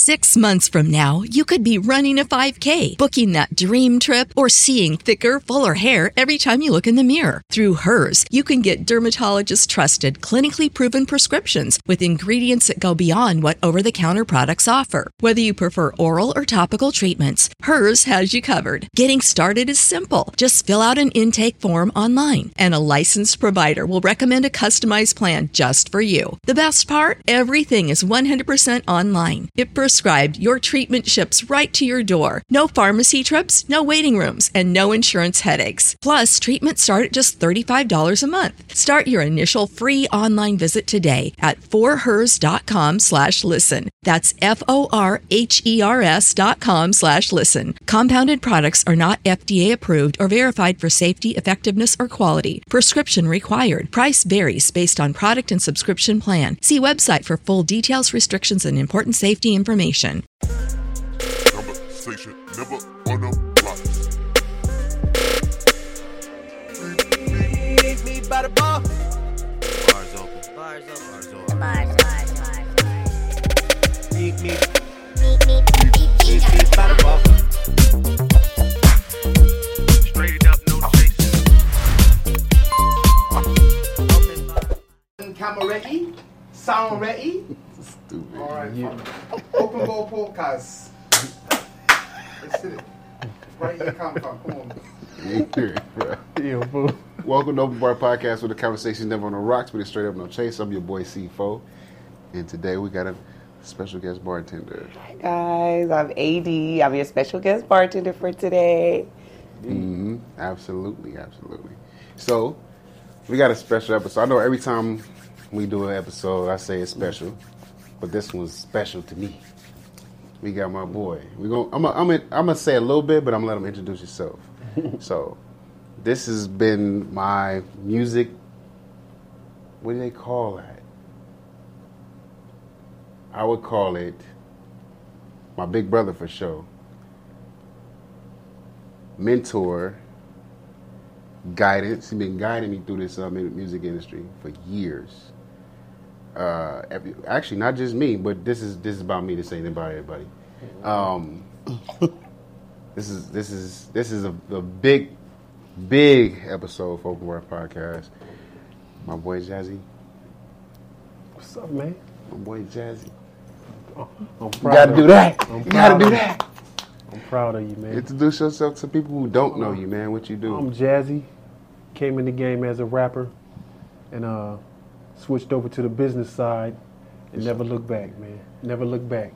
6 months from now, you could be running a 5K, booking that dream trip, or seeing thicker, fuller hair every time you look in the mirror. Through Hers, you can get dermatologist-trusted, clinically proven prescriptions with ingredients that go beyond what over-the-counter products offer. Whether you prefer oral or topical treatments, Hers has you covered. Getting started is simple. Just fill out an intake form online, and a licensed provider will recommend a customized plan just for you. The best part? Everything is 100% online. If prescribed, your treatment ships right to your door. No pharmacy trips, no waiting rooms, and no insurance headaches. Plus, treatments start at just $35 a month. Start your initial free online visit today at forhers.com/listen. That's FORHERS.com/listen. Compounded products are not FDA approved or verified for safety, effectiveness, or quality. Prescription required. Price varies based on product and subscription plan. See website for full details, restrictions, and important safety information. Conversation never on the block. Meet me by the bar. Bars open. Bars open. Bars open. Bars. Meet me by the bar. Straight up, no chasing. Camera ready? Sound ready? Stupid. All right. Open Ball Podcast. Let's hit it. Right here, come from. Come on. Yeah, bro. Welcome to Open Bar Podcast, where the conversation never on the rocks, but it's straight up no chase. I'm your boy C4, and today we got a special guest bartender. Hi guys, I'm AD. I'm your special guest bartender for today. Absolutely. So we got a special episode. I know every time we do an episode, I say it's special, but this one's special to me. We got my boy. I'm gonna say a little bit, but I'm gonna let him introduce himself. So, this has been my music. What do they call that? I would call it my big brother for sure. Mentor, guidance. He's been guiding me through this music industry for years. Actually, not just me, but this is about me. This ain't about everybody. This is a big episode for Open Bar Podcast. My boy Jazzy. What's up, man? My boy Jazzy. I'm proud. You gotta do that. I'm You gotta proud do of that. I'm proud of you, man. Introduce yourself to people who don't know you, man. What you do? I'm Jazzy. Came in the game as a rapper and switched over to the business side and never looked back, man. Never looked back.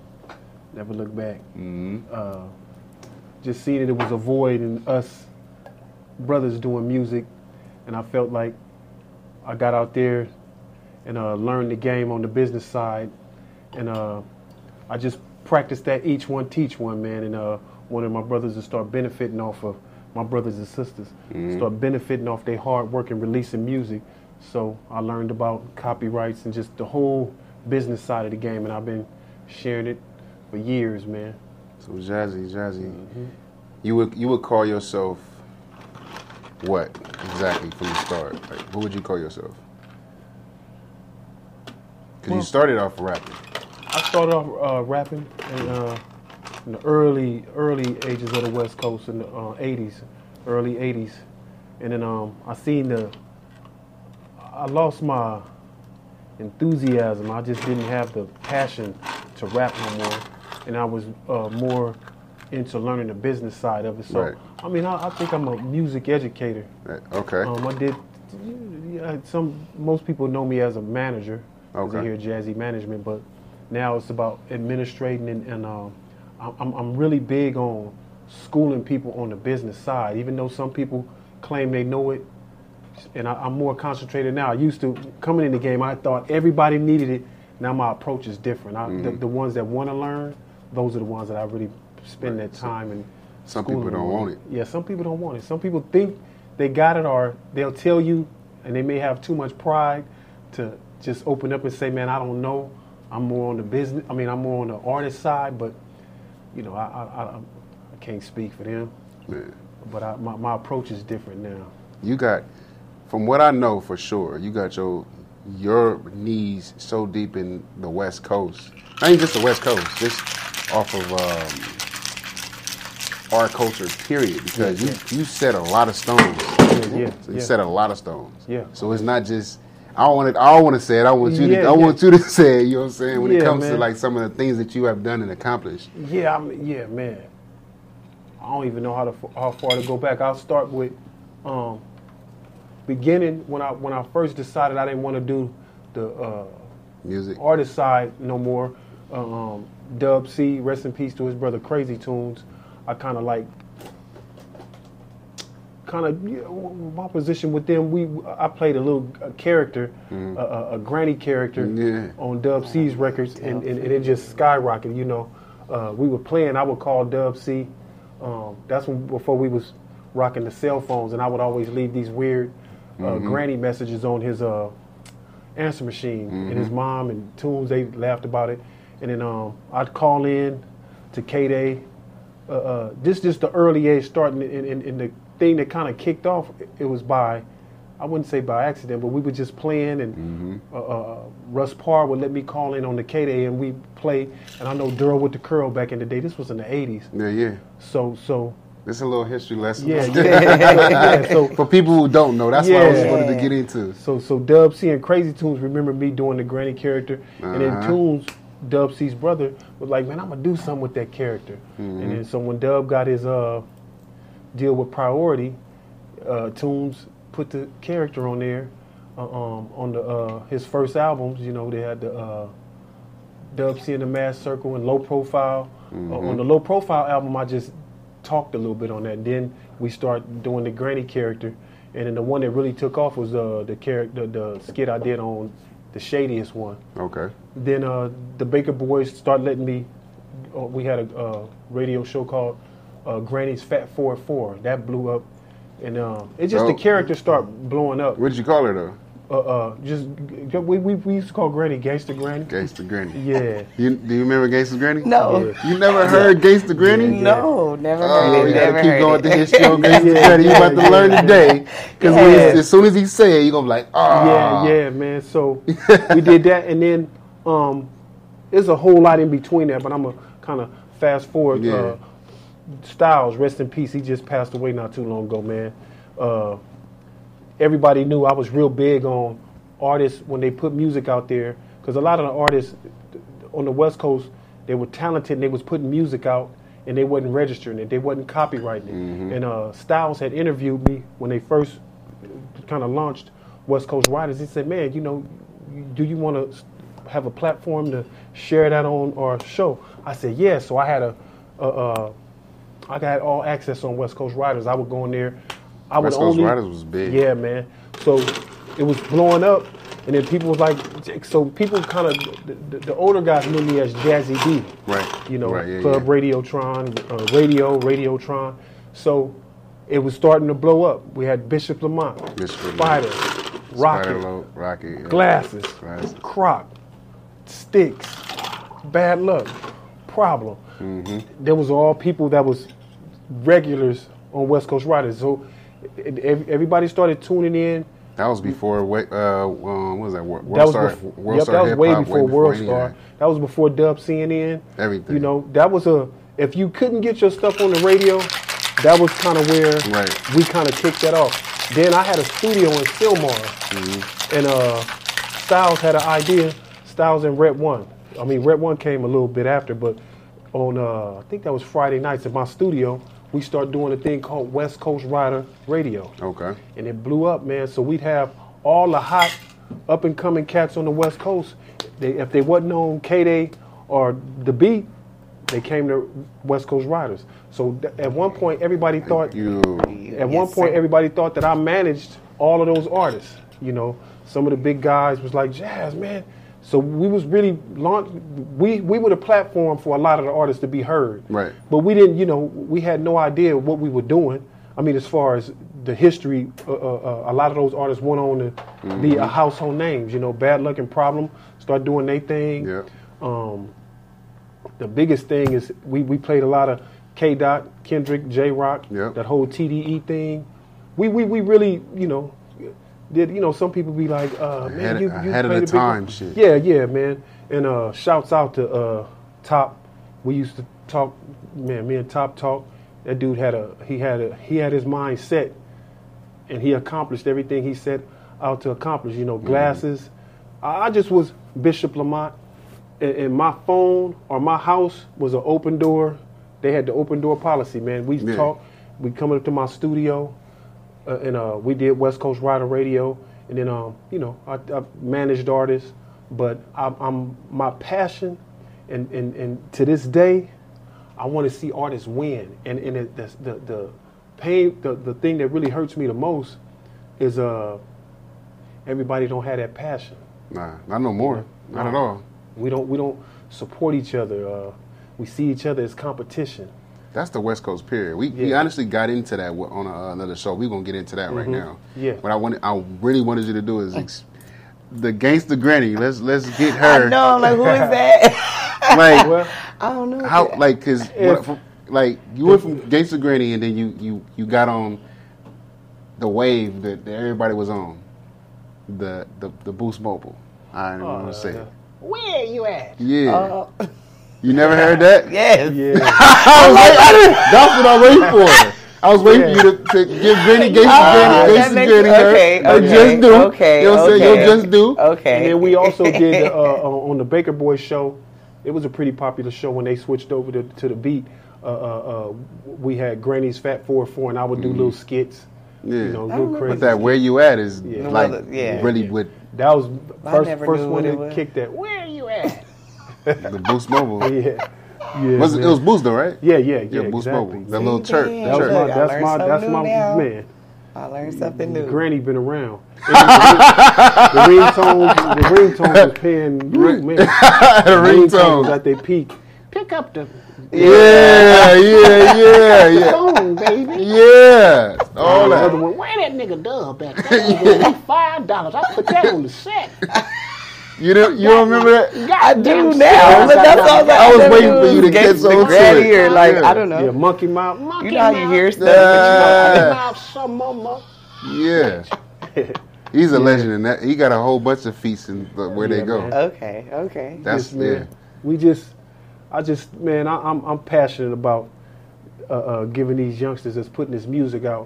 Just seen it was a void in us brothers doing music, and I felt like I got out there and learned the game on the business side, and I just practiced that each one teach one, man, and wanted my brothers to start benefiting off of my brothers and sisters, start benefiting off their hard work and releasing music. So I learned about copyrights and just the whole business side of the game, and I've been sharing it for years, man. So Jazzy, you would call yourself what exactly from the start? Like, what would you call yourself? Because you started off rapping. I started off rapping in the early ages of the West Coast in the early 80s. And then I lost my enthusiasm. I just didn't have the passion to rap no more. And I was more into learning the business side of it. So, right. I mean, I think I'm a music educator. Okay. I did, most people know me as a manager. Okay. As I hear Jazzy Management, but now it's about administrating and I'm really big on schooling people on the business side, even though some people claim they know it, and I'm more concentrated now. I used to, coming in the game, I thought everybody needed it. Now my approach is different. The ones that want to learn, those are the ones that I really spend that time and some people don't want it. Yeah, some people don't want it. Some people think they got it, or they'll tell you, and they may have too much pride to just open up and say, man, I don't know. I'm more on the business. I'm more on the artist side, but you know, I can't speak for them. Man. But my approach is different now. You got, from what I know for sure, you got your knees so deep in the West Coast. Not even just the West Coast, just off of our culture, period, because you set a lot of stones. So you set a lot of stones. Yeah. So it's not just I don't want to say it. I want you to. I want you to say it. You know what I'm saying? When it comes to like some of the things that you have done and accomplished. Yeah, man. I don't even know how far to go back. I'll start with beginning when I first decided I didn't want to do the music artist side no more. Dub C, rest in peace to his brother Crazy Tunes. I kind of my position with them. I played a character, a granny character on Dub C's records, and it just skyrocketed. You know, we were playing. I would call Dub C. That's before we was rocking the cell phones, and I would always leave these weird granny messages on his answer machine. And his mom and Tunes, they laughed about it. And then I'd call in to K-Day. Just the early age starting in the thing that kind of kicked off, it was I wouldn't say by accident, but we were just playing, and Russ Parr would let me call in on the K-Day, and we play. And I know Durrell with the Curl back in the day. This was in the 80s. Yeah. So this is a little history lesson. Yeah. So for people who don't know, that's what I was wanted to get into. So Dub C and Crazy Tunes remember me doing the granny character, and then Tunes, Dub C's brother, was like, man, I'm gonna do something with that character. And then so when Dub got his deal with Priority, Tunes put the character on there on his first albums. You know, they had the Dub C and the Mass Circle and Low Profile. On the Low Profile album, I just talked a little bit on that. And then we start doing the granny character, and then the one that really took off was the skit I did on The Shadiest One. Okay. Then the Baker Boys start letting me. We had a radio show called Granny's Fat 4-4. That blew up, and the character start blowing up. What did you call her though? We used to call Granny Gangsta Granny. Gangsta Granny. Yeah. Do you remember Gangsta Granny? No. Yeah. You never heard Gangsta Granny? No, never heard it. You gotta Never keep heard going it. with the history on Gangsta Granny. You about to learn today. Because as soon as he say it, you're gonna be like, Yeah, man. So we did that, and then there's a whole lot in between that, but I'm gonna kind of fast forward. Yeah. Styles, rest in peace. He just passed away not too long ago, man. Everybody knew I was real big on artists when they put music out there, because a lot of the artists on the West Coast, they were talented and they was putting music out and they wasn't registering it, they wasn't copyrighting it. And Styles had interviewed me when they first kind of launched West Coast Writers. He said, man, you know, do you want to have a platform to share that on our show? I said, yeah. So I had I got all access on West Coast Writers. I would go in there. West Coast Writers was big. Yeah, man. So it was blowing up, and then people was like, so people kind of, the older guys knew me as Jazzy D. Right. You know, right, Club Radiotron, Radiotron. So it was starting to blow up. We had Bishop Lamont, Spider, Rocket, Glasses, Croc, Sticks, Bad Luck, Problem. There was all people that was regulars on West Coast Writers. So everybody started tuning in. That was before what was that? World That was Star, World Star that was way before World Star. That was before Dub CNN. Everything. You know, that was if you couldn't get your stuff on the radio, that was kind of where we kind of kicked that off. Then I had a studio in Fillmore, and Styles had an idea. Styles and Red One. I mean, Red One came a little bit after, but on I think that was Friday nights at my studio, we started doing a thing called West Coast Rider Radio. Okay. And it blew up, man. So we'd have all the hot up-and-coming cats on the West Coast. If they wasn't on K-Day or The Beat, they came to West Coast Riders. So at one point, everybody thought everybody thought that I managed all of those artists. You know, some of the big guys was like, Jazz, man. So we was really we were the platform for a lot of the artists to be heard. Right. But we didn't, you know, we had no idea what we were doing. I mean, as far as the history, a lot of those artists went on to be a household names. You know, Bad Luck and Problem start doing their thing. Yeah. The biggest thing is we played a lot of K-Dot, Kendrick, J-Rock, that whole TDE thing. We really, you know, did, you know, some people be like, man, you ahead of the time shit. Yeah, man. And shouts out to Top we used to talk, man, me and Top talk. That dude had his mind set, and he accomplished everything he set out to accomplish. You know, glasses. I just was Bishop Lamont, and my phone or my house was an open door. They had the open door policy, man. We used to talk. We'd come up to my studio, and we did West Coast Rider Radio, and then you know, I managed artists, but I'm my passion, and to this day, I want to see artists win, and the pain, the thing that really hurts me the most is everybody don't have that passion. Nah, not no more. Not at all. We don't support each other. We see each other as competition. That's the West Coast period. We honestly got into that on another show. We're gonna get into that right now. Yeah. What I really wanted you to do is the Gangsta Granny. Let's get her. I know. I'm like, who is that? Like, Well, I don't know. how? Like, because like you went from Gangsta Granny and then you got on the wave that everybody was on, the Boost Mobile. I don't want to say it. Where you at? Yeah. You never heard that? Yes. yeah. That's what I'm waiting for. I was waiting for you to give Granny Gangsta Granny her. Just do. Okay. You know what I'm saying? You'll just do. Okay. And then we also did on the Baker Boys show. It was a pretty popular show when they switched over to the beat. We had Granny's Fat 4-4, and I would do little skits. Yeah. You know, little crazy. But that where you at is Yeah. like Yeah. really with That was never first knew one what it that was. kicked that. Where you at? the Boost Mobile. Yeah. Yeah. It man. was Boost though, right? Yeah, Boost Exactly. Mobile. That little church. Damn. That was Look, I learned that's something my new now. man. I learned something new. Granny been around. the ringtones was paying you, man. The ringtone. was at their peak. Pick up the Yeah. phone, baby. Yeah. All The other that. one, where that nigga Dub at? That nigga $5. I put that on the set. You don't remember that? I do now. But that's all I was waiting for you to get so into Granny it. or like, Yeah. I don't know. Yeah, monkey mouth. Monkey You know how you mouth. hear stuff, Yeah. Mouth, some more. Yeah. He's a legend in that. He got a whole bunch of feats in where they Yeah, go. man. but you know. Okay. That's man. I'm passionate about giving these youngsters that's putting this music out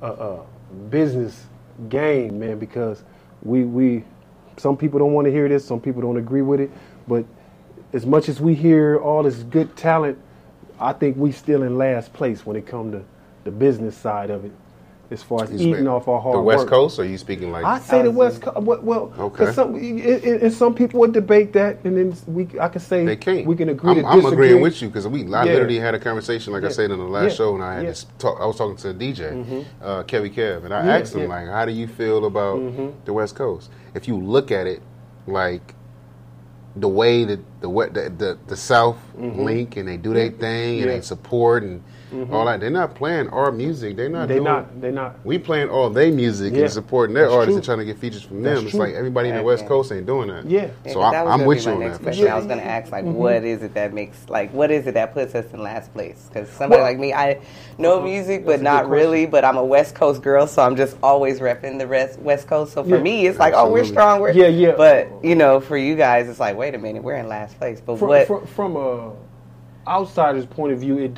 business game, man, because we some people don't want to hear this, some people don't agree with it, but as much as we hear all this good talent, I think we still in last place when it comes to the business side of it, as far as eating off our hard The West work. Coast, or are you speaking like? I say the West Coast. Well, Okay. because and some people would debate that, and then I can say They can't. we can agree to I'm disagree. agreeing with you because I Yeah. literally had a conversation, like I Yeah. said in the last Yeah. show, and I had Yeah. this talk. I was talking to a DJ, Kevy Kev, and I Yeah, asked him yeah. like, "How do you feel about the West Coast? If you look at it, like the way that the South link and they do their thing and Yeah. they support and all that, they're not playing our music. They're not. They're doing, not. We playing all their music Yeah. and supporting their That's artists true. and trying to get features from That's them. It's true. like everybody in the West Coast ain't doing that. Yeah. So that was I'm gonna with be you my on next that. For question. sure. I was going to ask, like, what is it that puts us in last place? Because somebody like me, I know music, but That's a not good really. But I'm a West Coast girl, so I'm just always repping the West Coast. So for Yeah. me, it's like, oh, we're Absolutely. strong. Yeah. But you know, for you guys, it's like, wait a minute, we're in last place. But what? From a outsider's point of view,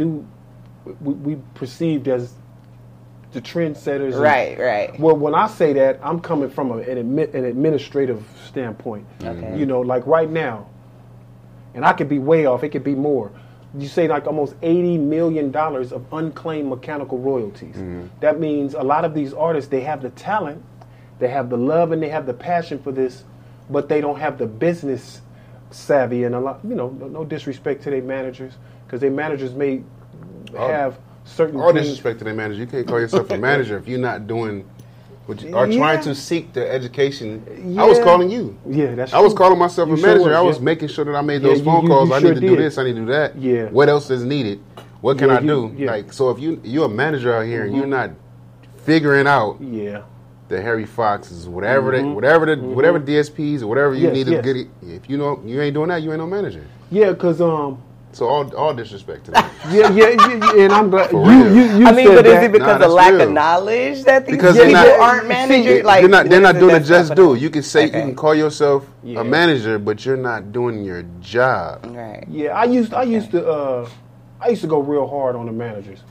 we perceived as the trendsetters. and- Right. Well, when I say that, I'm coming from an administrative standpoint. Okay. You know, like right now, and I could be way off. It could be more. You say like almost $80 million of unclaimed mechanical royalties. That means a lot of these artists, they have the talent, they have the love, and they have the passion for this, but they don't have the business savvy. And a lot, you know, no disrespect to their managers, because their managers may have certain All things. disrespect to their manager. You can't call yourself a manager if you're not doing what you are trying to seek the education. I was Yeah. calling you. Yeah, that's I was true. calling myself You a sure manager. was, I was yeah. making sure that I made Yeah, those you- phone you- calls. you I sure need to do did. this. I need to do that. Yeah. What else is needed? What can Yeah, I do? yeah. Like, so if you're a manager out here and you're not figuring out Yeah. the Harry Foxes, whatever DSPs or whatever you Yes, need yes. to get it. If you know you ain't doing that, you ain't no manager. Yeah, because So all disrespect to them. Yeah, and I'm glad For you real. I mean, said but is that. it because Nah, of that's lack real. of knowledge that these Because people they're not- aren't managers? See, Like they're not what doing is the it that's just do. stopping You can say Okay. you can call yourself Yeah. a manager, but you're not doing your job. them? Right. Yeah, I used to go real hard on the managers.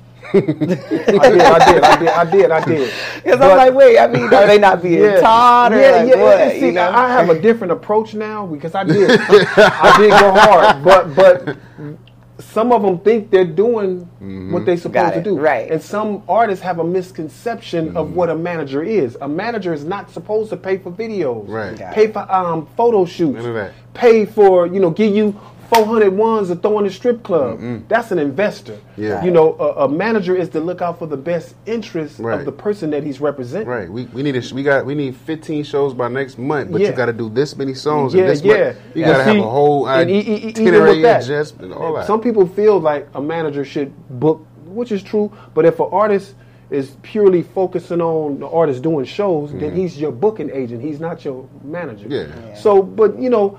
I did. Because I'm like, wait, I mean, are they not being taught or like what? See, you know? I have a different approach now because I did go hard, but some of them think they're doing what they're supposed Got to it, do, right. And some artists have a misconception of what a manager is. A manager is not supposed to pay for videos, Right. Got pay for photo shoots, None of that. pay for give you 400 ones to throw in a strip club. That's an investor. Yeah. A manager is to look out for the best interest Right. of the person that he's representing. Right. We need 15 shows by next month, but Yeah. you got to do this many songs. Yeah, and this yeah. Month. You And got to have see, a whole and even itinerary with that, adjustment, all that. Some people feel like a manager should book, which is true. But if an artist is purely focusing on the artist doing shows, then he's your booking agent. He's not your manager. Yeah. So, but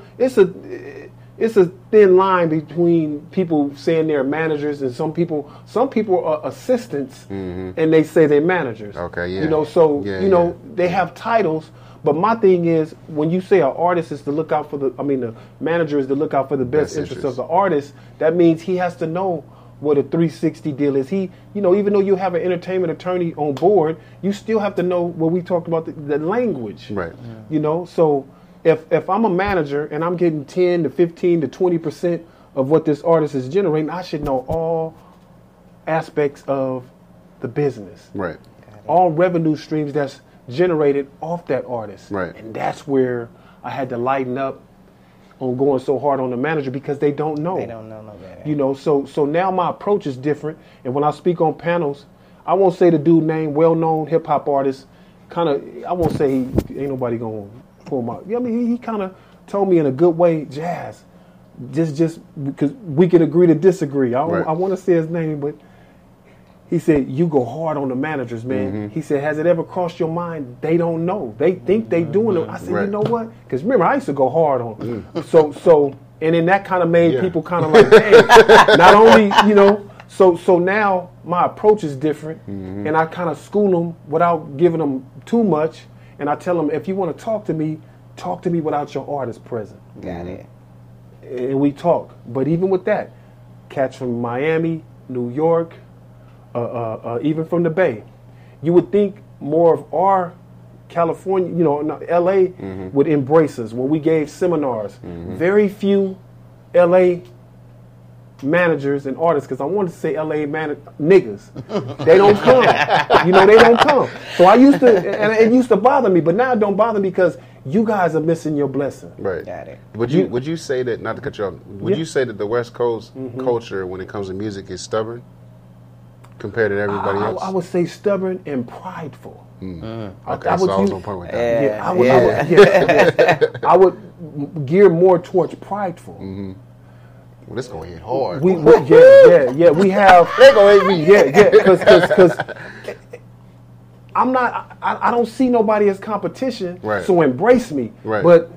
it's a thin line between people saying they're managers and some people are assistants and they say they're managers. Okay, yeah. So they have titles, but my thing is when you say an artist is to look out for the manager is to look out for the best interest of the artist, that means he has to know what a 360 deal is. He, even though you have an entertainment attorney on board, you still have to know what we talked about, the language. Right. So if I'm a manager and I'm getting 10 to 15 to 20% of what this artist is generating, I should know all aspects of the business. Right. All revenue streams that's generated off that artist. Right. And that's where I had to lighten up on going so hard on the manager because they don't know. They don't know no better. So now my approach is different. And when I speak on panels, I won't say the dude name, well-known hip-hop artist, I won't say ain't nobody going to pull him out. I mean, he kind of told me in a good way, Jazz, just because we can agree to disagree. I want to say his name, but he said, you go hard on the managers, man. He said, has it ever crossed your mind? They don't know. They think they doing it. I said, Right. you know what? Because remember, I used to go hard on them. So, and then that kind of made people kind of like, hey, not only, so now my approach is different, and I kind of school them without giving them too much, and I tell them, if you want to talk to me without your artist present. Got it. And we talk. But even with that, cats from Miami, New York, even from the Bay, you would think more of our California, LA would embrace us when we gave seminars. Very few LA managers and artists, because I wanted to say LA niggas. They don't come. They don't come. So I used to, and it used to bother me, but now it don't bother me because you guys are missing your blessing. Right. Got it. Would you say that, not to cut you off, would you say that the West Coast culture when it comes to music is stubborn compared to everybody else? I would say stubborn and prideful. Okay, I so would I was use- on point with that. Yeah, I would gear more towards prideful. Well, this gonna hit hard. We we have. They gonna hate me. Yeah, because I'm not. I don't see nobody as competition. Right. So embrace me. Right. But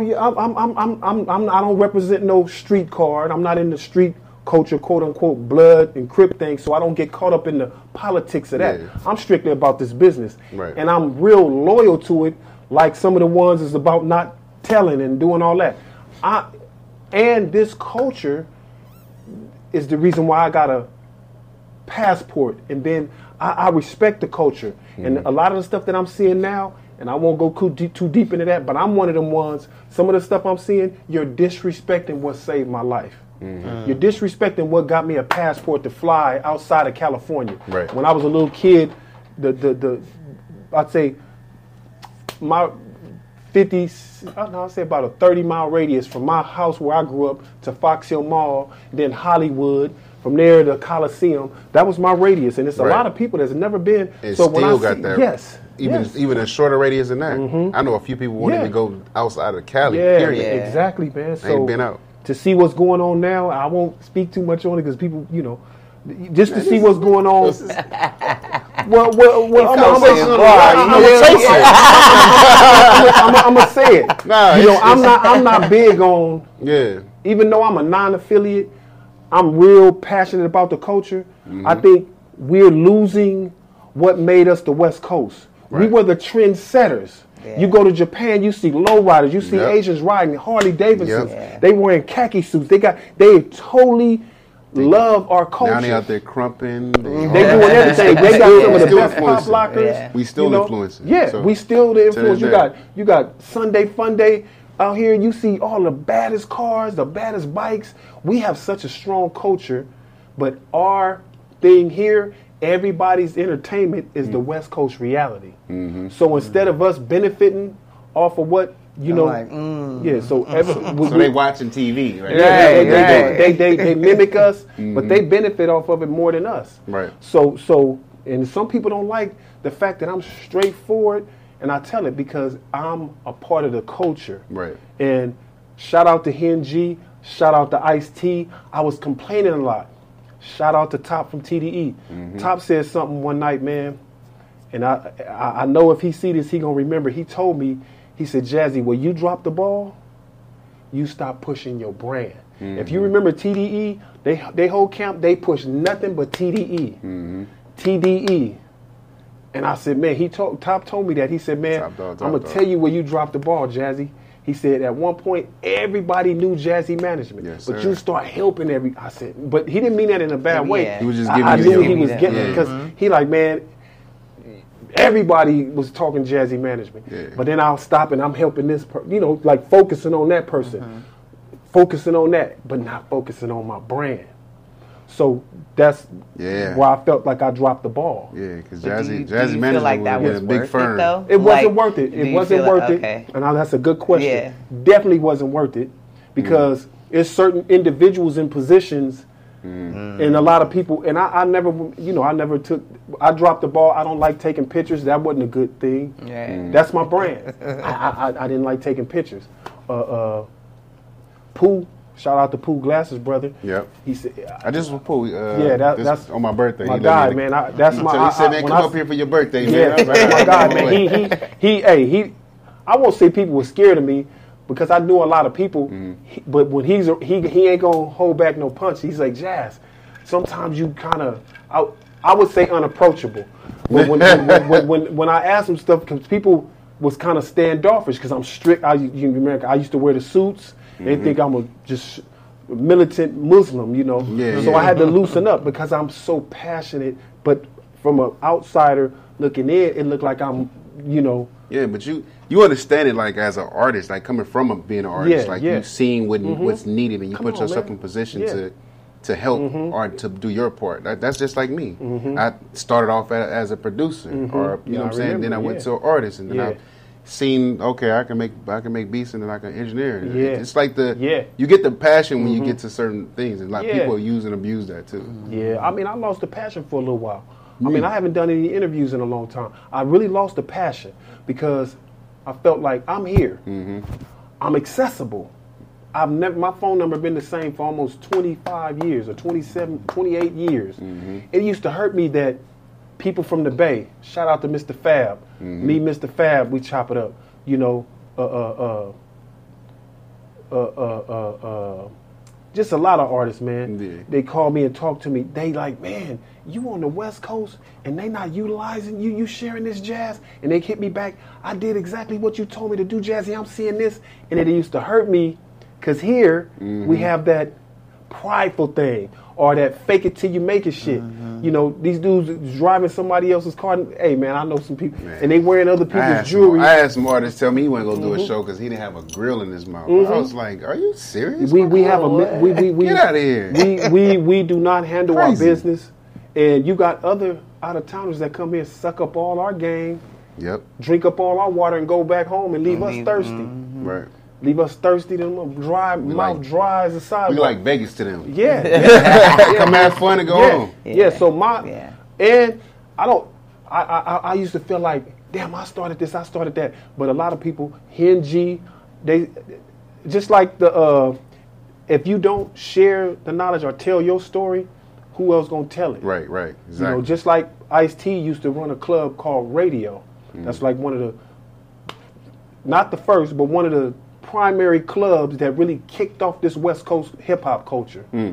I don't represent no street card. I'm not in the street culture, quote unquote, blood and Crip thing. So I don't get caught up in the politics of that. Yeah. I'm strictly about this business. Right. And I'm real loyal to it. Like some of the ones is about not telling and doing all that. And this culture is the reason why I got a passport. And then I respect the culture. And a lot of the stuff that I'm seeing now, and I won't go too deep into that, but I'm one of them ones, some of the stuff I'm seeing, you're disrespecting what saved my life. You're disrespecting what got me a passport to fly outside of California. Right. When I was a little kid, I'd say my 50, I'd say about a 30-mile radius from my house where I grew up to Fox Hill Mall, then Hollywood, from there to Coliseum. That was my radius, and it's a Right. lot of people that's never been. It so when still I got see, that. yes, Even a shorter radius than that. I know a few people wanting Yeah. to go outside of Cali. yeah, Period. exactly, man. So Ain't been out. to see what's going on now, I won't speak too much on it because people, just to see what's going on. Well, I'm gonna say it. Nah, I'm not big on. Yeah. Even though I'm a non-affiliate, I'm real passionate about the culture. Mm-hmm. I think we're losing what made us the West Coast. We Right. were the trendsetters. Yeah. You go to Japan, you see lowriders, you see Yep. Asians riding Harley Davidsons. Yep. Yeah. They wearing khaki suits. They totally love our culture. Now they out there crumping. They doing everything. They got some of the Still best pop influencing. lockers. Yeah. We still influencing. Yeah, So, we still the influence. to You this got day. you got Sunday Fun Day out here. You see all the baddest cars, the baddest bikes. We have such a strong culture, but our thing here, everybody's entertainment is the West Coast reality. Mm-hmm. So instead of us benefiting off of what you know, like, yeah. So So they watching TV, right? yeah, Right, they mimic us, but they benefit off of it more than us. Right. So, and some people don't like the fact that I'm straightforward, and I tell it because I'm a part of the culture. Right. And shout out to Hen G, shout out to Ice-T. I was complaining a lot. Shout out to Top from TDE. Top said something one night, man, and I know if he see this, he gonna remember. He told me, he said, Jazzy, when you drop the ball, you stop pushing your brand. If you remember TDE, they whole camp, they push nothing but TDE. TDE. And I said, man, Top told me that. He said, man, Top dog, I'm top going to dog. tell you where you dropped the ball, Jazzy. He said, at one point, everybody knew Jazzy Management. Yes, but sir. you start helping I said, but he didn't mean that in a bad way. Yeah. He was just I giving you knew the he was help. getting Yeah. because he like, man, everybody was talking Jazzy Management. Yeah. But then I'll stop and I'm helping this, like focusing on that person. Focusing on that, but not focusing on my brand. So that's Yeah. why I felt like I dropped the ball. Yeah, because But do you Jazzy feel Management like that was was a big worth firm. it though? It wasn't Like, worth it. do It you wasn't feel worth like- it. Okay. And that's a good question. Yeah. Definitely wasn't worth it because it's certain individuals in positions and a lot of people. And I never, I dropped the ball. I don't like taking pictures. That wasn't a good thing. Yeah. That's my brand. I didn't like taking pictures. Pooh, shout out to Pooh Glasses, brother. Yep. He said, I just was pulled. that's on my birthday. my He let guy, me- man. That's my. So he said, man, when come I- up here for your birthday, Yeah, man. I was like, my all God, right, man. He. I won't say people were scared of me because I knew a lot of people. But when he ain't gonna hold back no punch. He's like, Jazz, sometimes you kind of, I would say unapproachable. When I asked him stuff, because people was kind of standoffish because I'm strict. I used to wear the suits. They think I'm a just militant Muslim, Yeah, so yeah. I had to loosen up because I'm so passionate. But from an outsider looking in, it looked like I'm, Yeah, but you understand it like as an artist, like coming from being an artist, Yeah, like yeah. you've seen what's needed and you Come put on, yourself man. in position Yeah. to help art to do your part. That's just like me. I started off as a producer, or you Yeah, know what I'm I saying. Then I remember, went yeah. to an artist, and then Yeah. I seen I can make beats and then I can engineer. it. Yeah. It's like Yeah. you get the passion when you get to certain things, and like Yeah. people use and abuse that too. Yeah, I mean, I lost the passion for a little while. I mean, I haven't done any interviews in a long time. I really lost the passion because I felt like I'm here. I'm accessible. My phone number been the same for almost 25 years or 27, 28 years. It used to hurt me that people from the Bay, shout out to Mr. Fab, me, Mr. Fab, we chop it up. Just a lot of artists, man. Yeah. They call me and talk to me. They like, man, you on the West Coast and they not utilizing you. You sharing this jazz, and they hit me back. I did exactly what you told me to do, Jazzy. I'm seeing this, and it used to hurt me because here we have that prideful thing or that fake it till you make it shit. These dudes driving somebody else's car. Hey, man, I know some people, and they wearing other people's jewelry. I had some artists tell me he wasn't gonna do a show because he didn't have a grill in his mouth. I was like, "Are you serious? We have a we Get outta here. We do not handle our Crazy. business, and you got other out of towners that come here, suck up all our game, Yep, drink up all our water, and go back home and leave us thirsty. right. Leave us thirsty, them dry mouth like- dry as a We sidewalk. like Vegas to them. yeah, Come have fun and go home. yeah. So Yeah. and I don't. I used to feel like, damn, I started this, I started that, but a lot of people, Hen G, they just like the if you don't share the knowledge or tell your story, who else gonna tell it? Right, exactly. Just like Ice-T used to run a club called Radio. That's like one of the, not the first, but one of the primary clubs that really kicked off this West Coast hip hop culture.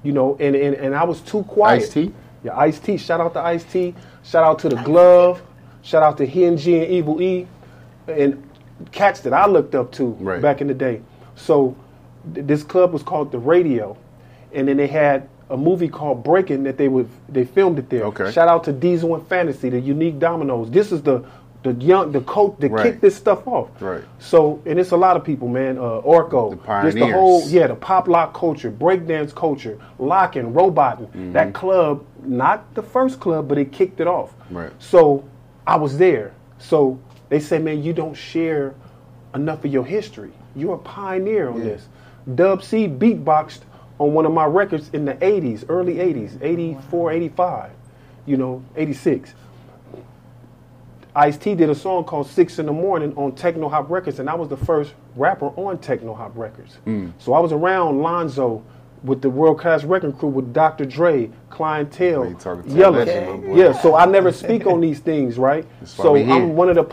You know, and I was too quiet. Ice-T? Yeah, Ice-T. Shout out to Ice-T. Shout out to The Glove. Shout out to Hen G and Evil E. And cats that I looked up to back in the day. So this club was called The Radio. And then they had a movie called Breaking that they filmed it there. Okay. Shout out to Diesel and Fantasy, the Unique Dominoes. This is the coach that kicked this stuff off. Right. So, and it's a lot of people, man. Orco, The pioneers. just the whole, the pop lock culture, breakdance culture, locking, roboting. That club, not the first club, but it kicked it off. Right. So I was there. So they said, man, you don't share enough of your history. You're a pioneer on this. Dub C beatboxed on one of my records in the 80s, early 80s, 84, 85, 86. Ice-T did a song called 6 in the Morning on Techno Hop Records, and I was the first rapper on Techno Hop Records. So I was around Lonzo with the World Class Record Crew with Dr. Dre, Clientele, Yella. Yeah, so I never speak on these things, right? So I'm one of the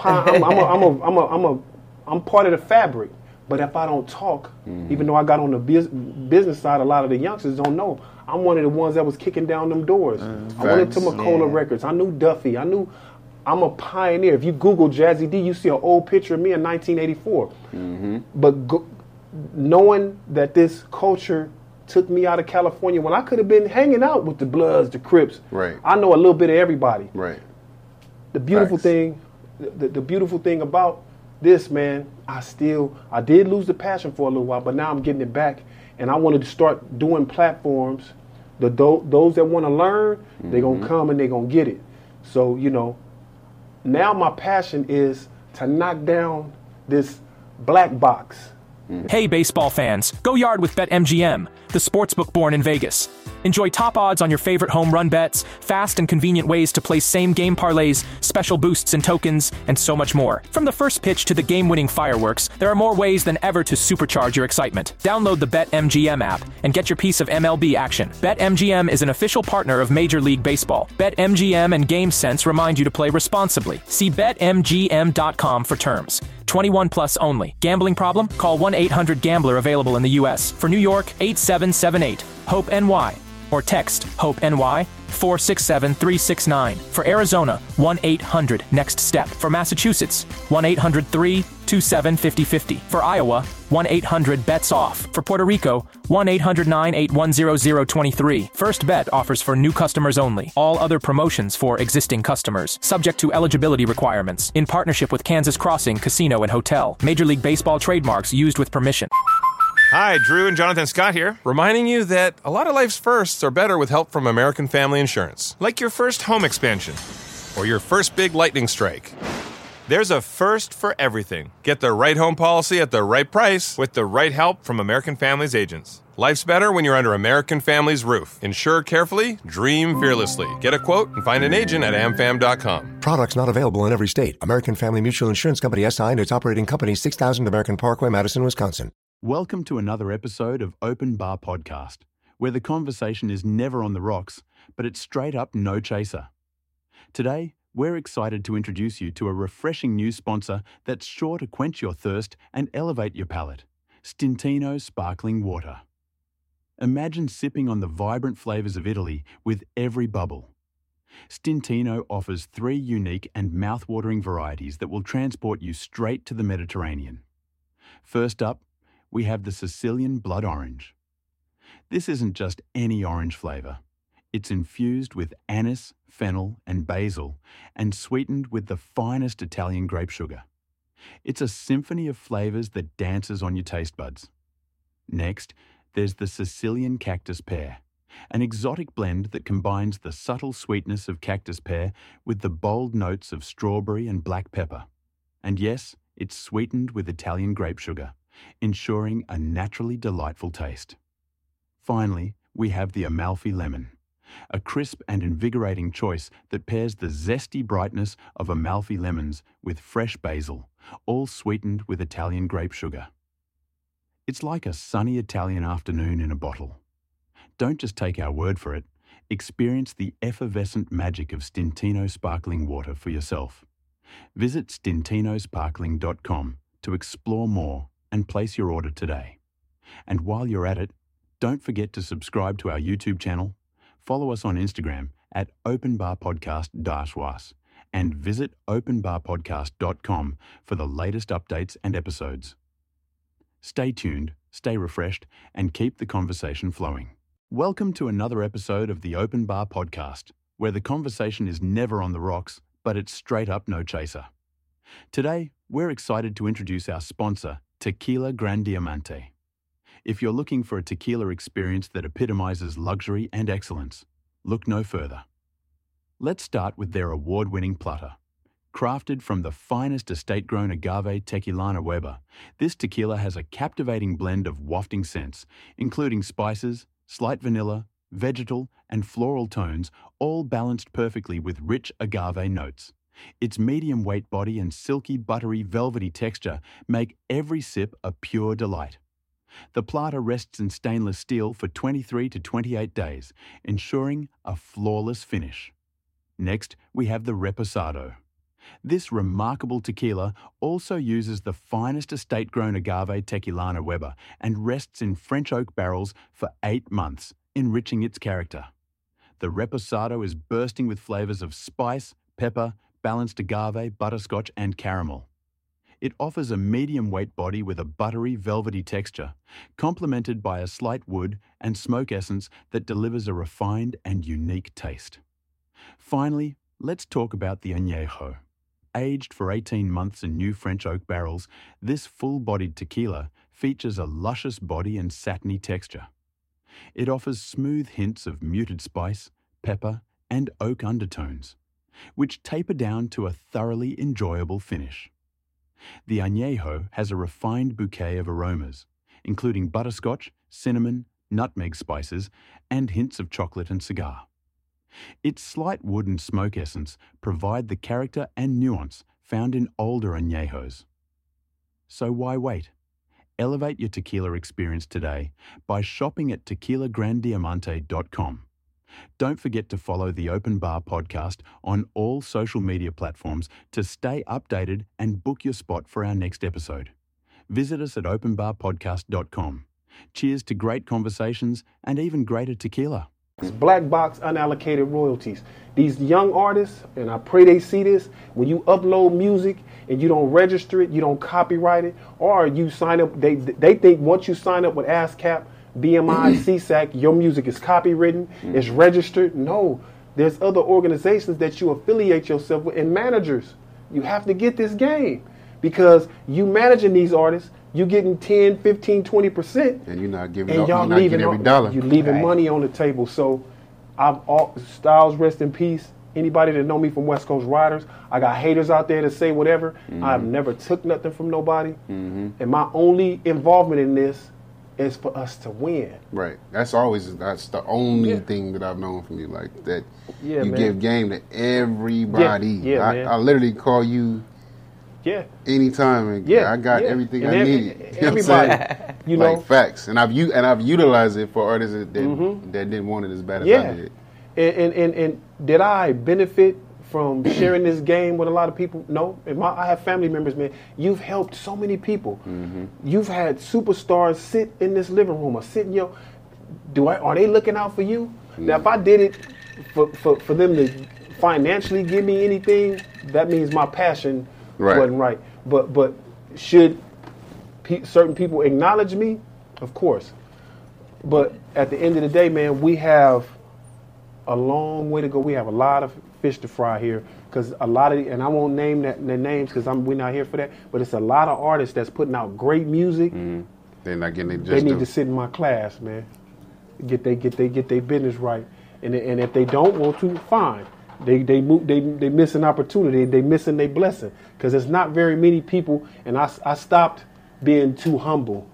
I'm part of the fabric. But if I don't talk, even though I got on the business side, a lot of the youngsters don't know. I'm one of the ones that was kicking down them doors. I went into Macola Records. I knew Duffy. I'm a pioneer. If you Google Jazzy D, you see an old picture of me in 1984. But knowing that this culture took me out of California when I could have been hanging out with the Bloods, the Crips. Right. I know a little bit of everybody. Right. The beautiful thing, the beautiful thing about this, man, I did lose the passion for a little while, but now I'm getting it back, and I wanted to start doing platforms. Those that want to learn, they're gonna come and they're gonna get it. So now my passion is to knock down this black box. Hey, baseball fans, go yard with BetMGM, the sportsbook born in Vegas. Enjoy top odds on your favorite home run bets, fast and convenient ways to place same-game parlays, special boosts and tokens, and so much more. From the first pitch to the game-winning fireworks, there are more ways than ever to supercharge your excitement. Download the BetMGM app and get your piece of MLB action. BetMGM is an official partner of Major League Baseball. BetMGM and GameSense remind you to play responsibly. See BetMGM.com for terms. 21 plus only. Gambling problem? Call 1-800-GAMBLER, available in the U.S. For New York, 8778-HOPE-NY. Or text HOPE-NY 467-369. For Arizona, 1-800-NEXT-STEP. For Massachusetts, 1-800-327-5050. For Iowa, 1-800-BETS-OFF. For Puerto Rico, 1-800-981-0023. First Bet offers for new customers only. All other promotions for existing customers. Subject to eligibility requirements. In partnership with Kansas Crossing Casino and Hotel. Major League Baseball trademarks used with permission. Hi, Drew and Jonathan Scott here, reminding you that a lot of life's firsts are better with help from American Family Insurance. Like your first home expansion or your first big lightning strike. There's a first for everything. Get the right home policy at the right price with the right help from American Family's agents. Life's better when you're under American Family's roof. Insure carefully, dream fearlessly. Get a quote and find an agent at amfam.com. Products not available in every state. American Family Mutual Insurance Company SI and its operating company 6000 American Parkway, Madison, Wisconsin. Welcome to another episode of Open Bar Podcast, where the conversation is never on the rocks, but it's straight up no chaser. Today, we're excited to introduce you to a refreshing new sponsor that's sure to quench your thirst and elevate your palate, Stintino Sparkling Water. Imagine sipping on the vibrant flavors of Italy with every bubble. Stintino offers 3 unique and mouth-watering varieties that will transport you straight to the Mediterranean. First up, we have the Sicilian Blood Orange. This isn't just any orange flavour. It's infused with anise, fennel and basil and sweetened with the finest Italian grape sugar. It's a symphony of flavours that dances on your taste buds. Next, there's the Sicilian Cactus Pear, an exotic blend that combines the subtle sweetness of cactus pear with the bold notes of strawberry and black pepper. And yes, it's sweetened with Italian grape sugar, ensuring a naturally delightful taste. Finally, we have the Amalfi Lemon, a crisp and invigorating choice that pairs the zesty brightness of Amalfi lemons with fresh basil, all sweetened with Italian grape sugar. It's like a sunny Italian afternoon in a bottle. Don't just take our word for it. Experience the effervescent magic of Stintino Sparkling Water for yourself. Visit stintinosparkling.com to explore more and place your order today. And while you're at it, Don't forget to subscribe to our YouTube channel, follow us on Instagram at openbarpodcast-was, and visit openbarpodcast.com for the latest updates and episodes. Stay tuned, stay refreshed, and keep the conversation flowing. Welcome to another episode of the Open Bar Podcast, where the conversation is never on the rocks, but it's straight up no chaser. Today, we're excited to introduce our sponsor, Tequila Gran Diamante. If you're looking for a tequila experience that epitomizes luxury and excellence, look no further. Let's start with their award-winning platter. Crafted from the finest estate-grown agave Tequilana Weber, this tequila has a captivating blend of wafting scents, including spices, slight vanilla, vegetal, and floral tones, all balanced perfectly with rich agave notes. Its medium weight body and silky, buttery, velvety texture make every sip a pure delight. The platter rests in stainless steel for 23 to 28 days, ensuring a flawless finish. Next, we have the Reposado. This remarkable tequila also uses the finest estate-grown agave Tequilana Weber and rests in French oak barrels for 8 months, enriching its character. The Reposado is bursting with flavors of spice, pepper, balanced agave, butterscotch, and caramel. It offers a medium weight body with a buttery, velvety texture, complemented by a slight wood and smoke essence that delivers a refined and unique taste. Finally, let's talk about the Añejo. Aged for 18 months in new French oak barrels, this full-bodied tequila features a luscious body and satiny texture. It offers smooth hints of muted spice, pepper, and oak undertones, which taper down to a thoroughly enjoyable finish. The Añejo has a refined bouquet of aromas, including butterscotch, cinnamon, nutmeg spices, and hints of chocolate and cigar. Its slight wood and smoke essence provide the character and nuance found in older Añejos. So why wait? Elevate your tequila experience today by shopping at tequilagrandiamante.com. Don't forget to follow the Open Bar Podcast on all social media platforms to stay updated and book your spot for our next episode. Visit us at openbarpodcast.com. Cheers to great conversations and even greater tequila. Black box unallocated royalties. These young artists, and I pray they see this, when you upload music and you don't register it, you don't copyright it, or you sign up, they think once you sign up with ASCAP, BMI, CSAC, your music is copywritten, it's registered. No, there's other organizations that you affiliate yourself with and managers. You have to get this game because you managing these artists, you getting 10, 15, 20%. And you're not giving and y'all leaving every dollar. You're leaving money on the table. So Styles, rest in peace. Anybody that know me from West Coast Riders, I got haters out there to say whatever. I've never took nothing from nobody. And my only involvement in this is for us to win. Right. That's the only thing that I've known from you, like that. Yeah, you man. give game to everybody. Yeah, man. I literally call you. Yeah. Anytime. And I got everything I needed. Everybody. You know. Like facts, and I've utilized it for artists that didn't want it as bad as I did. And did I benefit from sharing this game with a lot of people? No. I have family members, man. You've helped so many people. You've had superstars sit in this living room or sit in your. Are they looking out for you? Now, if I did it for them to financially give me anything, that means my passion wasn't right. But should certain people acknowledge me? Of course. But at the end of the day, man, we have a long way to go. We have a lot of fish to fry here because a lot of, and I won't name their names because we're not here for that, but it's a lot of artists that's putting out great music. They're not getting it. They need to sit in my class, man. Get their business right, and if they don't want to, fine. They miss an opportunity. They missing their blessing because there's not very many people. And I stopped being too humble.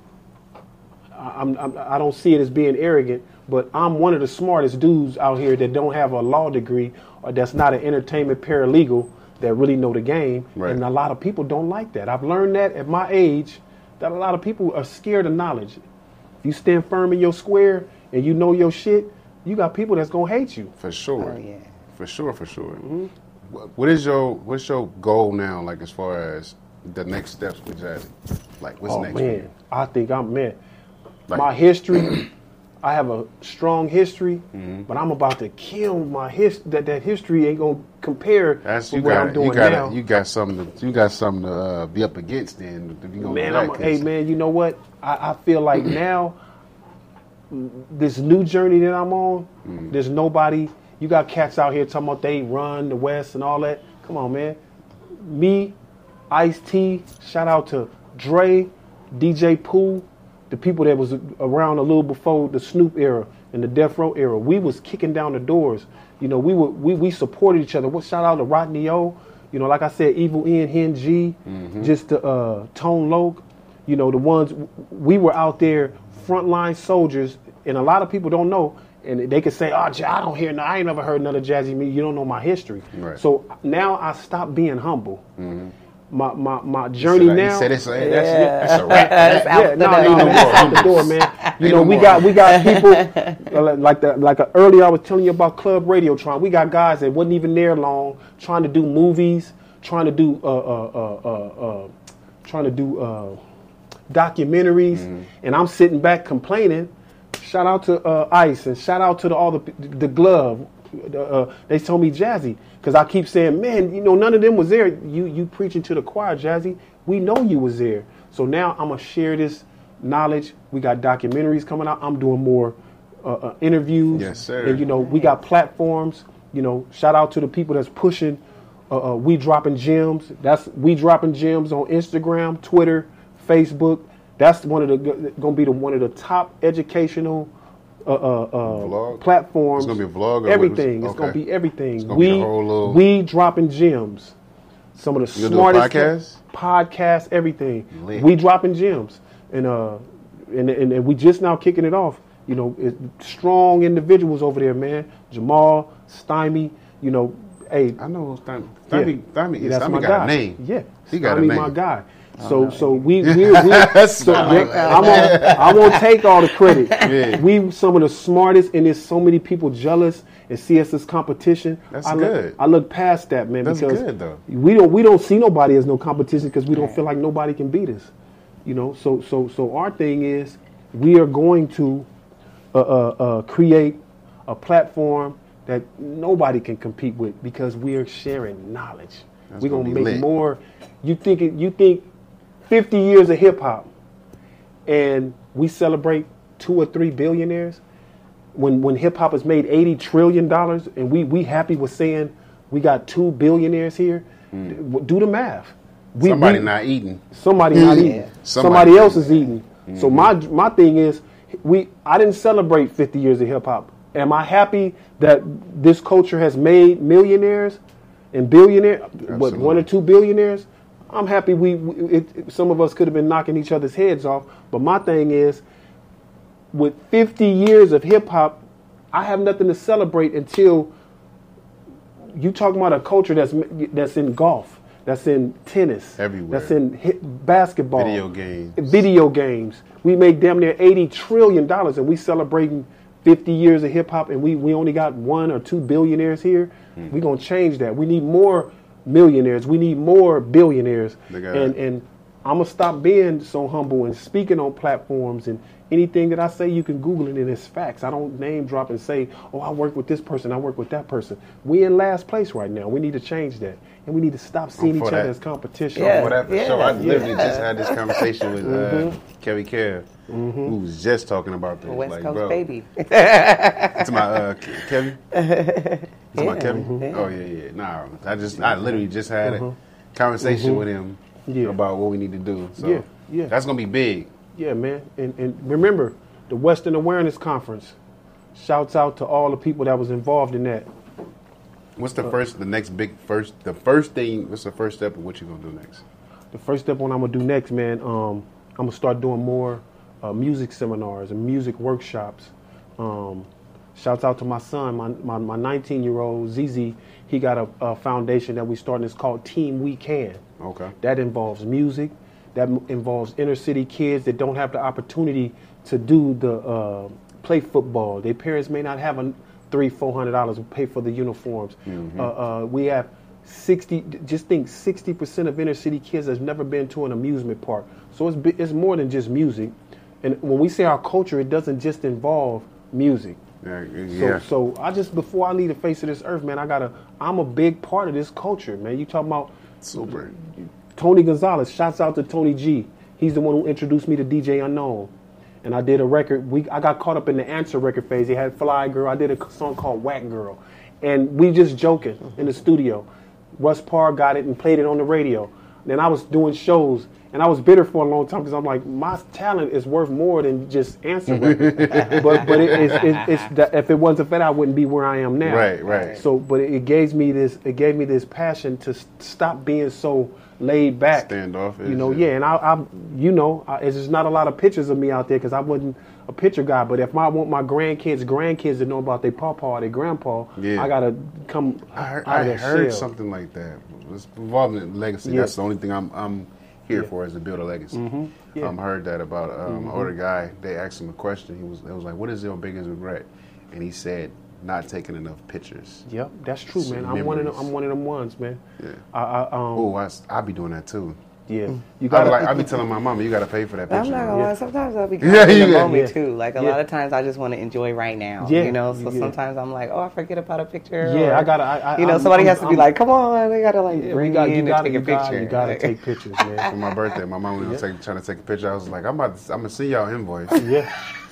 I don't see it as being arrogant, but I'm one of the smartest dudes out here that don't have a law degree or that's not an entertainment paralegal that really know the game. Right. And a lot of people don't like that. I've learned that at my age that a lot of people are scared of knowledge. If you stand firm in your square and you know your shit, you got people that's gonna hate you. For sure. Oh, yeah. For sure. What's your goal now, like as far as the next steps with Jazzy? Like what's next? Man, I think I'm man. Like, my history, I have a strong history, but I'm about to kill my history. That history ain't gonna compare to what I'm doing now. You got something to be up against. Then man, hey man, you know what? I feel like now this new journey that I'm on, there's nobody. You got cats out here talking about they run the West and all that. Come on, man. Me, Ice-T, shout out to Dre, DJ Pooh, the people that was around a little before the Snoop era and the Death Row era. We was kicking down the doors. You know, we supported each other. Shout out to Rodney O. You know, like I said, Evil N, Hen G, just the Tone Loc. You know, the ones we were out there, frontline soldiers, and a lot of people don't know. And they could say, "Oh, I don't hear. I ain't never heard none of Jazzy music. You don't know my history." Right. So now I stopped being humble. My journey now. That's a wrap. That's out the door, man. You know, we got people like earlier I was telling you about Club Radiotron. We got guys that wasn't even there long, trying to do movies, trying to do documentaries, and I'm sitting back complaining. Shout out to Ice and shout out to all the Glove. They told me Jazzy because I keep saying, man, you know, none of them was there. You preaching to the choir, Jazzy. We know you was there. So now I'm gonna share this knowledge. We got documentaries coming out. I'm doing more interviews. Yes, sir. And you know, we got platforms. You know, shout out to the people that's pushing. We Dropping Gems. That's We Dropping Gems on Instagram, Twitter, Facebook. That's one of the top educational platforms. It's gonna be a vlog. Everything. It's gonna be everything. We Dropping Gems. Some of the smartest podcasts. Everything. Lit. We Dropping Gems, and we just now kicking it off. You know, strong individuals over there, man. Jamal, Stymie. You know, hey, I know Stymie. That's my got guy. A name. Yeah, he got a name. My guy. So I'm gonna take all the credit. Yeah. We some of the smartest, and there's so many people jealous and see us as competition. That's good. I look past that, man. That's because good though. We don't see nobody as no competition because we don't feel like nobody can beat us. You know. So our thing is we are going to create a platform that nobody can compete with because we are sharing knowledge. We're gonna make more. You think 50 years of hip hop, and we celebrate 2 or 3 billionaires. When hip hop has made $80 trillion, and we happy with saying we got 2 billionaires here. Do the math. Somebody not eating. Somebody not eating. Somebody else is eating. So my thing is, I didn't celebrate 50 years of hip hop. Am I happy that this culture has made millionaires and billionaires? What, 1 or 2 billionaires? I'm happy some of us could have been knocking each other's heads off. But my thing is, with 50 years of hip hop, I have nothing to celebrate until you talking about a culture that's in golf, that's in tennis, everywhere, that's in basketball, video games. We make damn near $80 trillion, and we celebrating 50 years of hip hop, and we only got 1 or 2 billionaires here. We're gonna change that. We need more millionaires. We need more billionaires. And I'm gonna stop being so humble and speaking on platforms, and anything that I say you can Google it and it's facts. I don't name drop and say, oh, I work with this person, I work with that person. We in last place right now. We need to change that. And we need to stop seeing each other as competition. I literally just had this conversation with Kelly Kev, who was just talking about this. West Coast baby. It's my Kevin. It's my Kevin. Oh yeah. Nah, I literally just had a conversation with him about what we need to do. So that's gonna be big. Yeah, man. And remember, the Western Awareness Conference. Shouts out to all the people that was involved in that. What's the first step of what you're gonna do next? The first step what I'm gonna do next, man, I'm gonna start doing more music seminars and music workshops. Shouts out to my son, my 19-year-old ZZ. He got a foundation that we starting. It's called Team We Can. Okay. That involves music. That involves inner city kids that don't have the opportunity to do the play football. Their parents may not have $300-400 to pay for the uniforms. We have 60% of inner city kids has never been to an amusement park. So it's more than just music. And when we say our culture, it doesn't just involve music. Yeah. So I just, before I leave the face of this earth, man, I'm a big part of this culture, man. You talking about Super. Tony Gonzalez, shouts out to Tony G. He's the one who introduced me to DJ Unknown. And I did a record, I got caught up in the Answer record phase. He had Fly Girl, I did a song called Whack Girl. And we just joking in the studio. Russ Parr got it and played it on the radio. Then I was doing shows, and I was bitter for a long time because I'm like, my talent is worth more than just Answer record. but if it wasn't for that, I wouldn't be where I am now. Right. So, but it gave me this passion to stop being so laid back. Standoffish. You know, yeah. And it's just not a lot of pictures of me out there because I wasn't a picture guy. But if I want my grandkids to know about their papa or their grandpa, I gotta come. I heard shell. Something like that. It's involving legacy. Yeah. That's the only thing I'm here for, is to build a legacy. Mm-hmm. Yeah. Heard that about an older guy. They asked him a question. It was like, "What is your biggest regret?" And he said, "Not taking enough pictures." Yep, that's true, man. I'm one of them ones, man. Yeah. I be doing that too. Yeah, I be telling my mama, you gotta pay for that picture. I'm not gonna lie. Sometimes I'll be in the moment too. Like a lot of times, I just want to enjoy right now. Yeah. You know, so sometimes I'm like, I forget about a picture. Yeah, or, somebody has to be like, come on, they gotta bring me in and take a picture. You gotta take pictures, man. For my birthday, my mom was trying to take a picture. I was like, I'm gonna send y'all invoice. Yeah.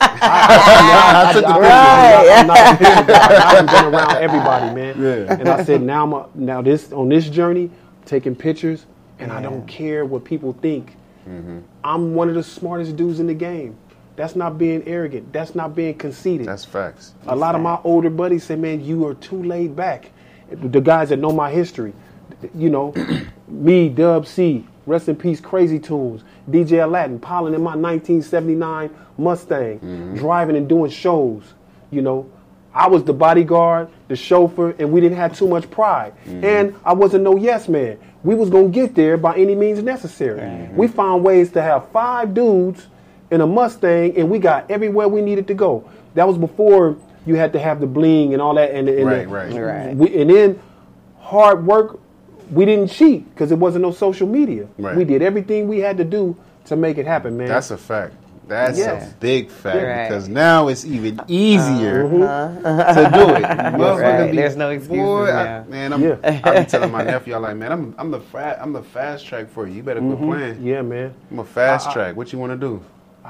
I took the picture. I'm not a picture guy. I haven't been around everybody, man. Yeah. And I said, on this journey, taking pictures. And I don't care what people think. Mm-hmm. I'm one of the smartest dudes in the game. That's not being arrogant. That's not being conceited. That's facts. A lot of my older buddies say, man, you are too laid back. The guys that know my history, you know, me, Dub C, rest in peace, Crazy Tunes, DJ Aladdin, piling in my 1979 Mustang, driving and doing shows, you know. I was the bodyguard, the chauffeur, and we didn't have too much pride. And I wasn't no yes man. We was going to get there by any means necessary. We found ways to have 5 dudes in a Mustang, and we got everywhere we needed to go. That was before you had to have the bling and all that. And then hard work, we didn't cheat because it wasn't no social media. Right. We did everything we had to do to make it happen, man. That's a fact. That's a big fact because now it's even easier to do it. There's no excuses now. I be telling my nephew, I'm like, man, I'm the fast track for you. You better quit playing. Yeah, man. I'm a fast track. What you want to do?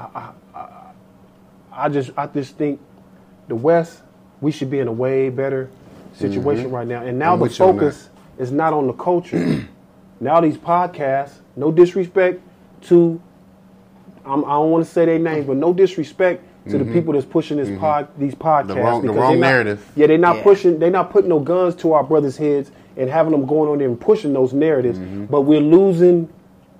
I just think the West, we should be in a way better situation right now. And now the focus is not on the culture. Now these podcasts, no disrespect to, I don't want to say their names, but no disrespect to the people that's pushing these podcasts. The wrong narrative. Yeah, they're not putting no guns to our brothers' heads and having them going on there and pushing those narratives. But we're losing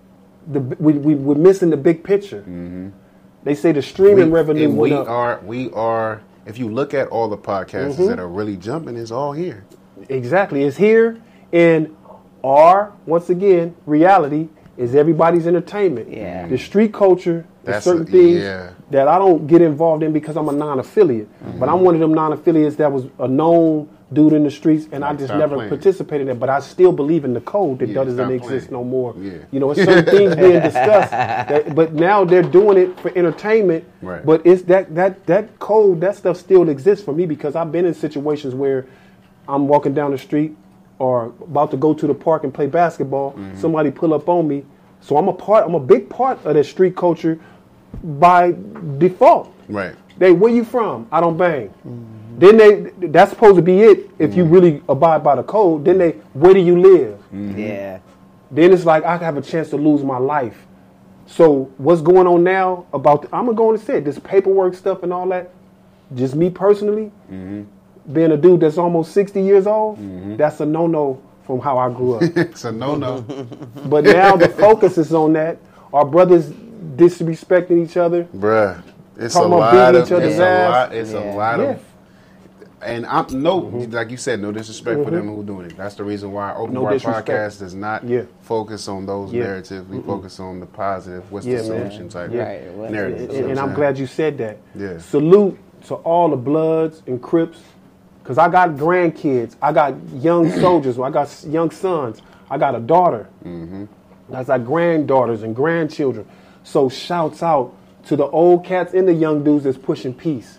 we're missing the big picture. They say the streaming revenue went up. We are. If you look at all the podcasts that are really jumping, it's all here. Exactly, it's here. And once again, reality is everybody's entertainment. Yeah. The street culture, there's certain things that I don't get involved in because I'm a non-affiliate. But I'm one of them non-affiliates that was a known dude in the streets, and I just never participated in it. But I still believe in the code that doesn't exist no more. Yeah. You know, it's certain things being discussed. But now they're doing it for entertainment. Right. But it's that code, that stuff still exists for me because I've been in situations where I'm walking down the street or about to go to the park and play basketball, somebody pull up on me. So I'm a big part of that street culture by default. Right. Where you from? I don't bang. Then that's supposed to be it if you really abide by the code. Then where do you live? Yeah. Then it's like I have a chance to lose my life. So what's going on now I'm going to go on and say it, this paperwork stuff and all that, just me personally, being a dude that's almost 60 years old, that's a no-no from how I grew up. It's a no-no. But now the focus is on that. Our brothers disrespecting each other. Bruh, it's talking a about lot beating of, each other's ass. It's a lot of, and like you said, no disrespect for them who are doing it. That's the reason why Open Bar Podcast does not focus on those narratives. We focus on the positive, what's the solution type narrative. And I'm glad you said that. Yeah. Salute to all the Bloods and Crips, because I got grandkids, I got young soldiers, I got young sons, I got a daughter, I got granddaughters and grandchildren. So shouts out to the old cats and the young dudes that's pushing peace.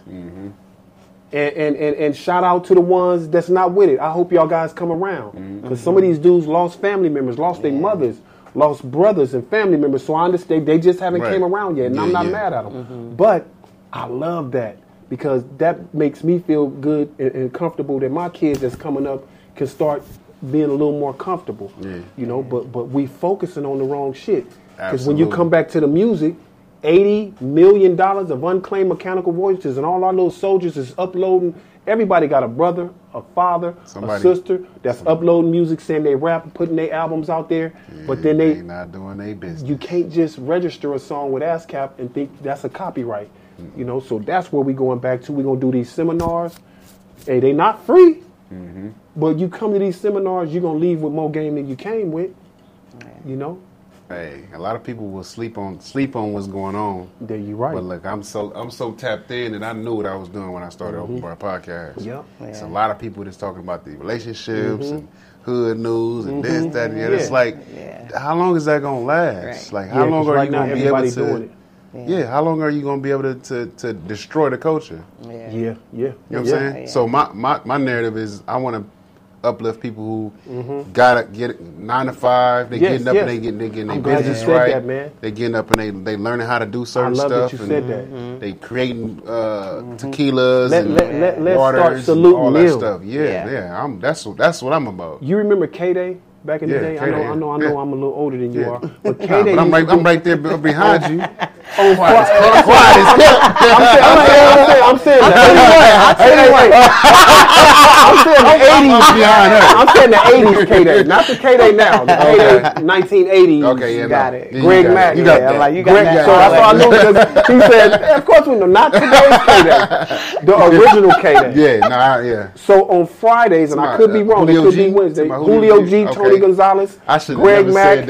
And shout out to the ones that's not with it. I hope y'all guys come around. Because some of these dudes lost family members, lost their mothers, lost brothers and family members. So I understand they just haven't came around yet. And I'm not mad at them. But I love that because that makes me feel good and comfortable that my kids that's coming up can start being a little more comfortable. You know, but we focusing on the wrong shit. Because when you come back to the music, $80 million of unclaimed mechanical voices and all our little soldiers is uploading. Everybody got a brother, a father, a sister that's uploading music, saying they rap and putting their albums out there. But then they not doing their business. You can't just register a song with ASCAP and think that's a copyright. You know, so that's where we going back to. We're going to do these seminars. Hey, they not free. But you come to these seminars, you're going to leave with more game than you came with. You know? Hey, a lot of people will sleep on what's going on. There you right. But look, I'm so tapped in that I knew what I was doing when I started Open Bar Podcast. Yep. It's a lot of people that's talking about the relationships and hood news and this, that, and the other. It's like, how long is that gonna last? Like, how long are you gonna be able to? How long are you gonna be able to destroy the culture? You know what I'm saying? So my narrative is I want to uplift people who gotta get 9 to 5. They getting up and they getting their business right. That, man. They getting up and they learning how to do certain stuff. I love that you and said that. They creating tequilas and let's waters start and all that them. stuff. Yeah. That's what I'm about. You remember K-Day back in the day? K-Day, I know. I'm a little older than you are. But K-Day, I'm right there behind you. I'm saying the 80s K-Day, not the K-Day now. The K-Day 1980s. Okay, yeah, got it. Greg Mack. You got that. You got that. So that's all I know because he said, of course we know, not today's K-Day, the original K-Day. So on Fridays, and I could be wrong, it could be Wednesday. Julio G, Tony Gonzalez, Greg Mack,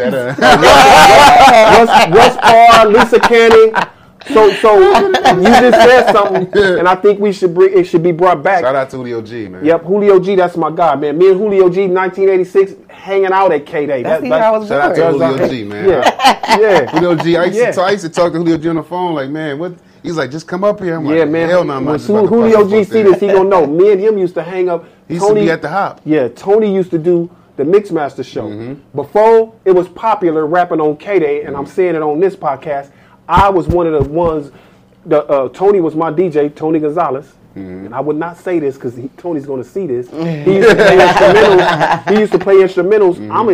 Russ Parr, Lisa Canning. So you just said something, and I think it should be brought back. Shout out to Julio G, man. Yep, Julio G, that's my guy, man. Me and Julio G, 1986, hanging out at K-Day. That's the year I was born. Shout out to Julio G, man. Yeah. Julio G, I used to talk to Julio G on the phone, like, man, what? He's like, just come up here. I'm like, man. Hell no, I'm when not about to Julio G see this, he gonna know. Me and him used to hang up. He used to be at the Hop. Yeah, Tony used to do the Mixmaster show. Before it was popular rapping on K-Day, and I'm saying it on this podcast, I was one of the ones. Tony was my DJ, Tony Gonzalez, and I would not say this because Tony's going to see this. He used to play instrumentals.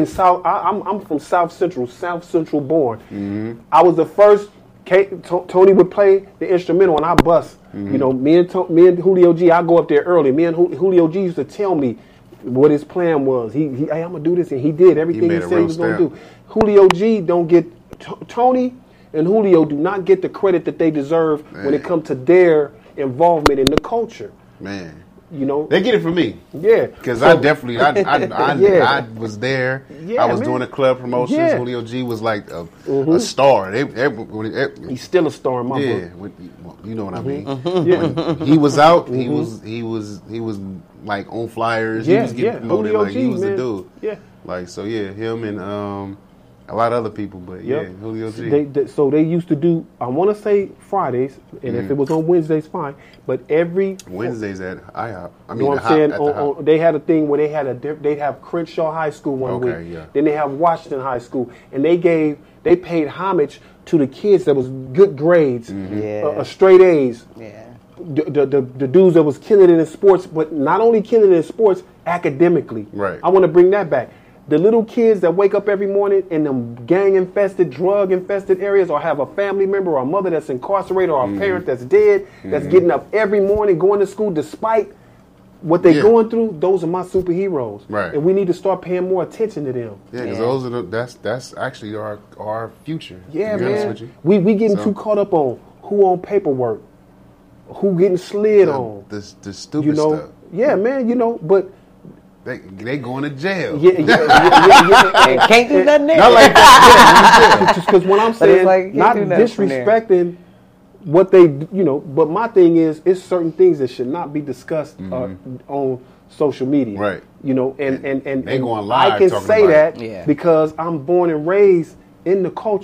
I'm from South Central born. I was the first. Tony would play the instrumental, and I bust. You know, me and Julio G, I go up there early. Me and Julio G used to tell me what his plan was. Hey, I'm gonna do this, and he did everything he said he was gonna do. Julio G don't get Tony and Julio do not get the credit that they deserve when it comes to their involvement in the culture. Man, you know they get it from me. Yeah, because I definitely, I was there. Yeah, I was doing the club promotions. Yeah. Julio G was like a star. He's still a star in my book. You know what I mean. When he was out, he was like on flyers. He was getting promoted. Julio like G, he was man. the dude. Yeah, like so. Yeah, him and a lot of other people, but Julio G. So they used to do, I want to say Fridays, and if it was on Wednesdays, fine. But every Wednesdays at IHOP. You know what I'm saying? They had a thing where they'd have Crenshaw High School one week. Yeah. Then they have Washington High School, and they paid homage to the kids that was good grades, straight A's. Yeah. The dudes that was killing it in sports, but not only killing it in sports, academically. Right. I want to bring that back. The little kids that wake up every morning in them gang-infested, drug-infested areas, or have a family member or a mother that's incarcerated or a parent that's dead, that's getting up every morning, going to school despite what they're going through, those are my superheroes. Right. And we need to start paying more attention to them. Yeah, because those are that's actually our future. Yeah, man. We getting too caught up on who on paperwork, who getting slid on. The stupid stuff. Yeah, man, but They going to jail. Yeah. Can't do nothing there. Not like that. Just because what I'm saying, not disrespecting what they, but my thing is, it's certain things that should not be discussed on social media. Right. And they going live. I can say that because I'm born and raised in the culture.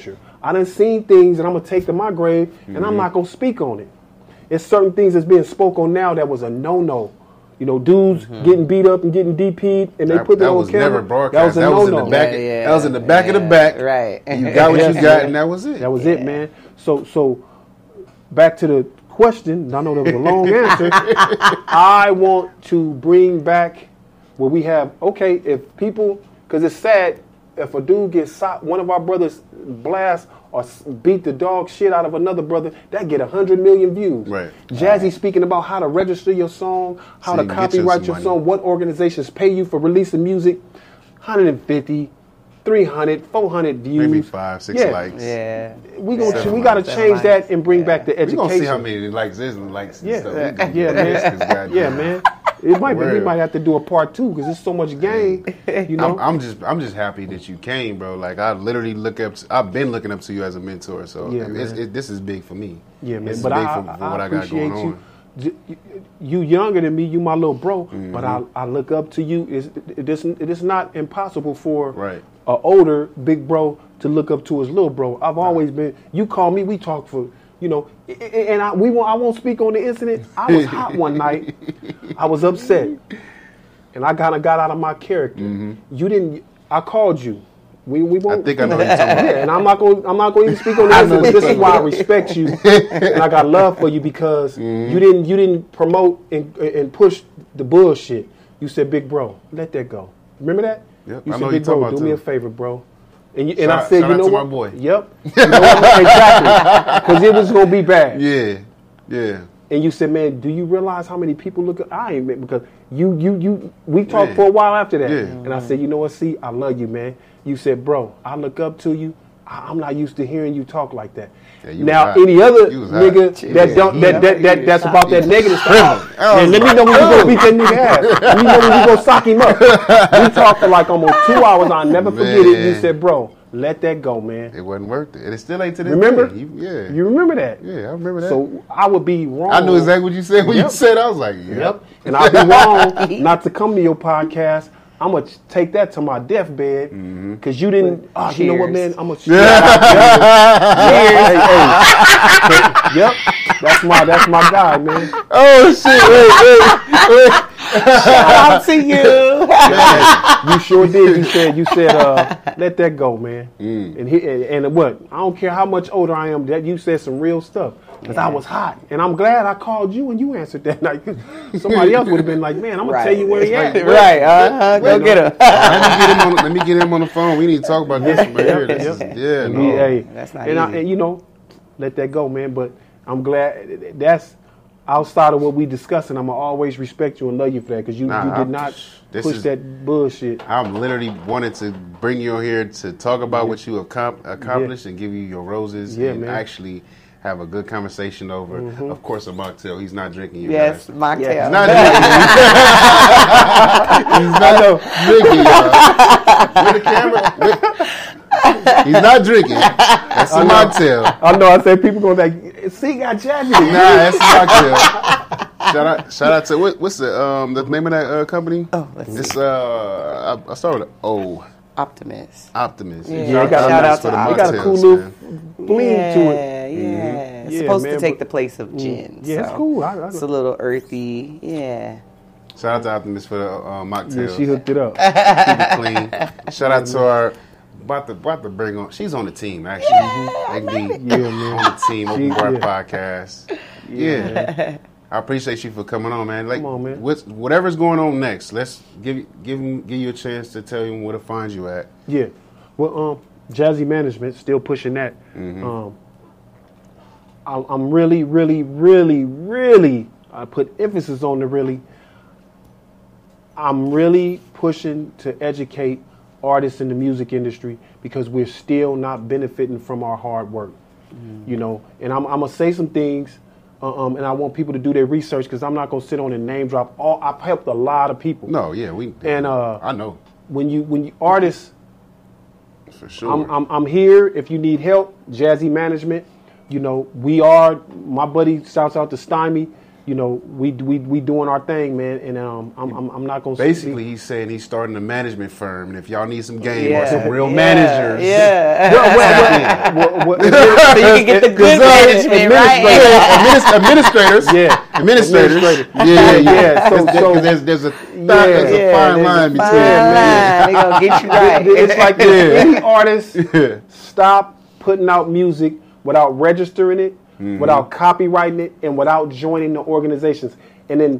I done seen things and I'm going to take to my grave and I'm not going to speak on it. It's certain things that's being spoke on now that was a no-no. You know, dudes getting beat up and getting DP'd, and they put that on camera. That was never broadcast. That was a no-no. That was in the back of the back. Right. You got what you got, and that was it. That was it, man. So back to the question. I know that was a long answer. I want to bring back where we have, okay, if people, because it's sad, if a dude gets shot, one of our brothers blast or beat the dog shit out of another brother, that get 100 million views. Right. Jazzy speaking about how to register your song, how to copyright your song, what organizations pay you for releasing music. 150, 300, 400 views. Maybe 5, 6 likes. Yeah. We got to change that and bring back the education. We're going to see how many likes is and likes and stuff. Yeah, man. It might be, we might have to do a part 2 because there's so much game. You know, I'm just happy that you came, bro. Like I literally I've been looking up to you as a mentor. So this is big for me. Yeah, man. This but is big I for what I got going on. You younger than me, you my little bro, but I look up to you. It is not impossible for an older big bro to look up to his little bro. I've always been. You call me, we talk for. You know, and I won't speak on the incident. I was hot one night. I was upset, and I kind of got out of my character. You didn't. I called you. We won't. I think I know what you're talking about. Yeah, and I'm not going to even speak on the incident. This is why I respect you, and I got love for you because you didn't promote and push the bullshit. You said, "Big bro, let that go." Remember that? Yep, you I said, know "Big you're bro, talking do me a about favor, bro." And I said, you know what? My boy. Yep. You know what? Exactly. Because it was going to be bad. Yeah. And you said, man, do you realize how many people look at, I ain't, because we talked for a while after that. Yeah. And I said, you know what, see, I love you, man. You said, bro, I look up to you. I'm not used to hearing you talk like that. Yeah, now, any other nigga that's about that negative stuff, man, let me know when we go beat that nigga ass. Let me know when we go sock him up. We talked for like almost 2 hours. I'll never forget it. You said, bro, let that go, man. It wasn't worth it. And it still ain't to this Remember? day. You remember that? Yeah, I remember that. So I would be wrong. I knew exactly what you said when you said it. I was like, yep. And I'd be wrong not to come to your podcast. I'm going to take that to my deathbed because you didn't. You know what, man? I'm going to. Yep. That's my guy, man. Oh, shit. Wait. Shout out to you. You sure did. You said, let that go, man. And what? I don't care how much older I am. That you said some real stuff. Because I was hot. And I'm glad I called you and you answered that night. Somebody else would have been like, man, I'm going to tell you where he at. Right. Go get him. Let me get him on the phone. We need to talk about this right here. That's not easy. And you know, let that go, man. But I'm glad that's outside of what we discussing. I'm going to always respect you and love you for that because you did not push that bullshit. I'm literally wanted to bring you on here to talk about what you accomplished and give you your roses and actually have a good conversation over, of course, a mocktail. He's not drinking. Yes, mocktail. He's not drinking. He's not drinking. With the camera. He's not drinking. That's a mocktail. I know. I said people going like, see, got Jazzy. Nah, that's a mocktail. Shout out to what's the name of that company? Oh, let's see. It's I start with an O. Optimus. Yeah, shout out to Optimus. Got a cool little bling to it. Yeah. It's supposed to take the place of gin. Yeah, it's cool. It's a little earthy. Yeah. Shout out to Optimus for the mocktails. Yeah, she hooked it up. Keep it clean. Shout out to our about to bring on. She's on the team actually. Man. On the team. Open Bar Podcast. Yeah. I appreciate you for coming on, man. Like, come on, man. Whatever's going on next, let's give you a chance to tell him where to find you at. Yeah. Well, Jazzy Management, still pushing that. I'm really, really, really, really, I put emphasis on the really. I'm really pushing to educate artists in the music industry because we're still not benefiting from our hard work. You know, and I'm going to say some things. And I want people to do their research because I'm not going to sit on and name drop. I've helped a lot of people. No, yeah, I know. When you artists, for sure. I'm here if you need help. Jazzy Management. You know, my buddy shouts out to Stymie. you know, we doing our thing, man, and I'm not gonna. Basically, he's saying he's starting a management firm, and if y'all need some game or Yeah. some real Yeah. managers, Yeah. So you can get the good management, right? Administrators, administrators, yeah. So there's a fine line between. They gonna get you right. It's like this. Any artist, stop putting out music without registering it, without copywriting it, and without joining the organizations. And then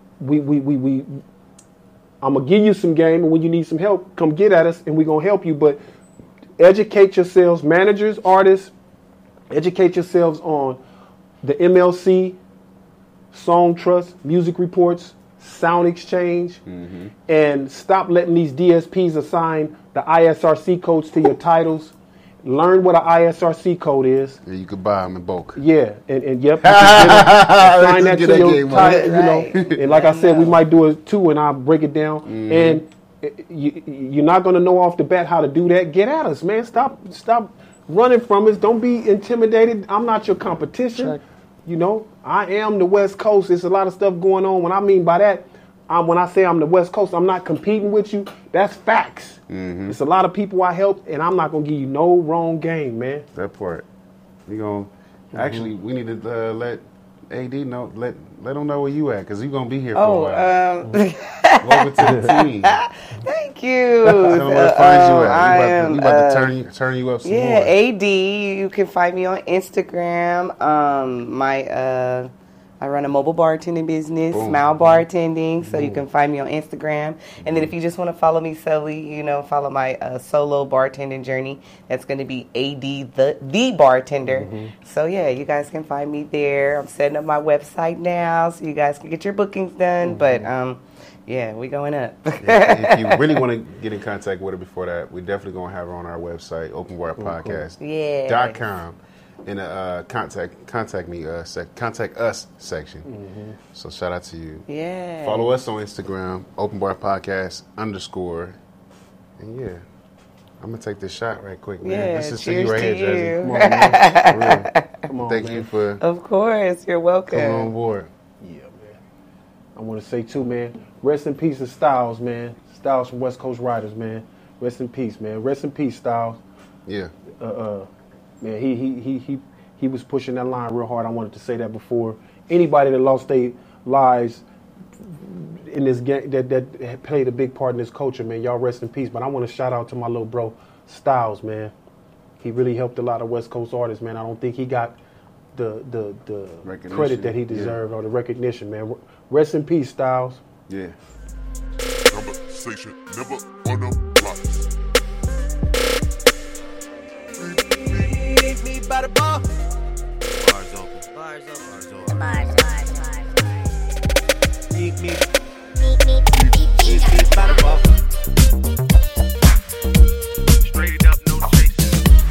I'm gonna give you some game, and when you need some help, come get at us, and we're gonna help you. But educate yourselves, managers, artists. Educate yourselves on the MLC, Song Trust, Music Reports, Sound Exchange, and stop letting these DSPs assign the ISRC codes to your titles. Learn what an ISRC code is. Yeah, you could buy them in bulk. Yeah, and yep, you assign that to your title, you know. And like I said, we might do it too, and I'll break it down. And you're not going to know off the bat how to do that. Get at us, man. Stop running from us. Don't be intimidated. I'm not your competition. Check. You know, I am the West Coast. There's a lot of stuff going on. What I mean by that, when I say I'm the West Coast, I'm not competing with you. That's facts. It's a lot of people I help, and I'm not going to give you no wrong game, man. That part. We gonna actually we need to let AD know, let him know where you at, because you're gonna be here for a while. Go over to the team. Thank you. Tell them where to find you at. We about to turn you up some more. AD. You can find me on Instagram. I run a mobile bartending business, Smile Bartending, so you can find me on Instagram. And then if you just want to follow me solely, you know, follow my solo bartending journey, that's going to be AD the Bartender. So yeah, you guys can find me there. I'm setting up my website now, so you guys can get your bookings done. But yeah, we going up. If you really want to get in contact with her before that, we're definitely going to have her on our website, openbarpodcast.com. In the contact us section. So shout out to you. Yeah. Follow us on Instagram, openbarpodcast_. And yeah, I'm gonna take this shot right quick, man. Yeah, this is cheers to you right to here, Jazzy. you. Come on, man. For real. Come on, Thank man. you for Of course, you're welcome. coming on board. Yeah, man. I want to say too, man. Rest in peace to Styles, man. Styles from West Coast Riders, man. Rest in peace, man. Rest in peace, Styles. Yeah. Man, he was pushing that line real hard. I wanted to say that before. Anybody that lost their lives in this game that played a big part in this culture, man, y'all rest in peace. But I want to shout out to my little bro, Styles, man. He really helped a lot of West Coast artists, man. I don't think he got the credit that he deserved or the recognition, man. Rest in peace, Styles. Yeah. Conversation never on the blocks. Meet me by the bar. Bars open. Bars open. Bars open. Meet me by the bar. Straight up, no chasing.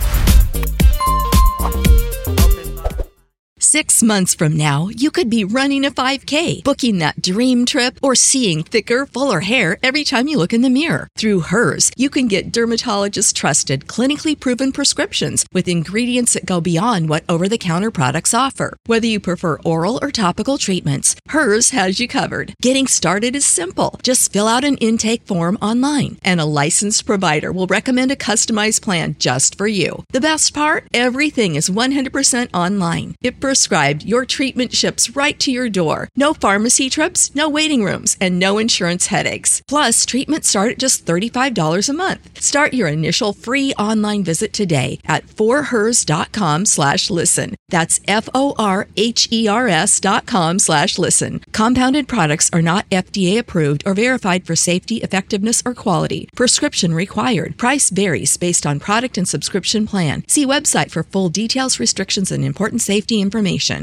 6 months from now, you could be running a 5K, booking that dream trip, or seeing thicker, fuller hair every time you look in the mirror. Through Hers, you can get dermatologist-trusted, clinically proven prescriptions with ingredients that go beyond what over-the-counter products offer. Whether you prefer oral or topical treatments, Hers has you covered. Getting started is simple. Just fill out an intake form online, and a licensed provider will recommend a customized plan just for you. The best part? Everything is 100% online. If prescribed, your treatment ships right to your door. No pharmacy trips, no waiting rooms, and no insurance headaches. Plus, treatments start at just $35 a month. Start your initial free online visit today at forhers.com/listen. That's FORHERS.com/listen. Compounded products are not FDA approved or verified for safety, effectiveness, or quality. Prescription required. Price varies based on product and subscription plan. See website for full details, restrictions, and important safety information.